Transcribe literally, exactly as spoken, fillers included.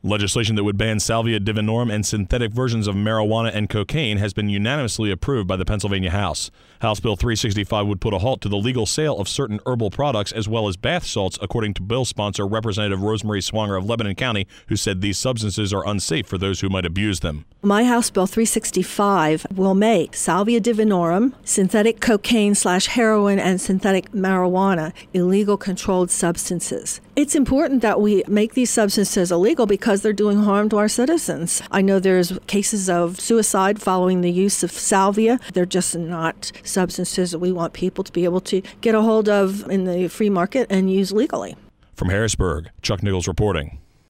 Legislation that would ban salvia divinorum and synthetic versions of marijuana and cocaine has been unanimously approved by the Pennsylvania House. House Bill three sixty-five would put a halt to the legal sale of certain herbal products as well as bath salts, according to bill sponsor Representative Rosemary Swanger of Lebanon County, who said these substances are unsafe for those who might abuse them. My House Bill three sixty-five will make salvia divinorum, synthetic cocaine slash heroin, and synthetic marijuana illegal controlled substances. It's important that we make these substances illegal because they're doing harm to our citizens. I know there's cases of suicide following the use of salvia. They're just not substances that we want people to be able to get a hold of in the free market and use legally. From Harrisburg, Chuck Nichols reporting.